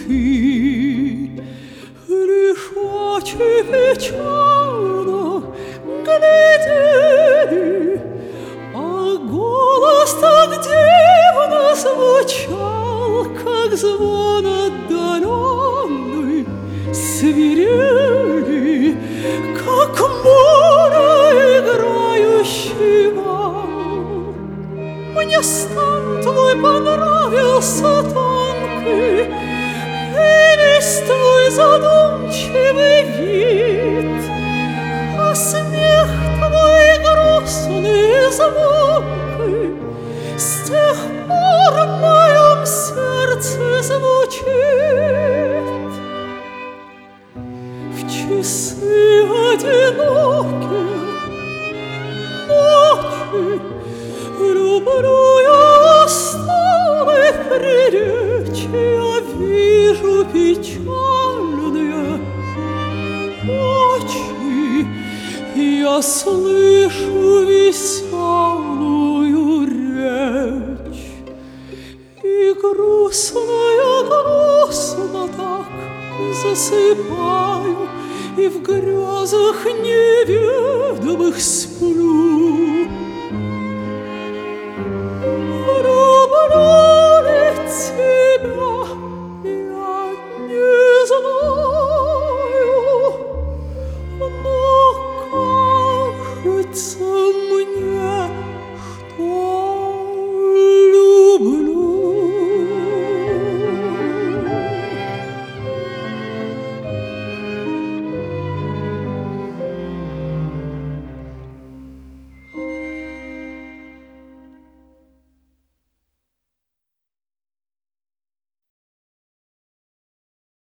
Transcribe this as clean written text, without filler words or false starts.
ты. Лишь очи печально глядели, а голос так дивно звучал, как звон отдаленный, свирели, как море играющий вал. Мне стан твой понравился тонкий, и весь твой задумчивый вид, а смех твой грустный и звонкий с тех пор в моем сердце звучит. В часы одинокие ночи люблю я усталый прилечь, я вижу печальные очи, я слышу веселую речь, и грустно так засыпаю, и в грезах неведомых сплю.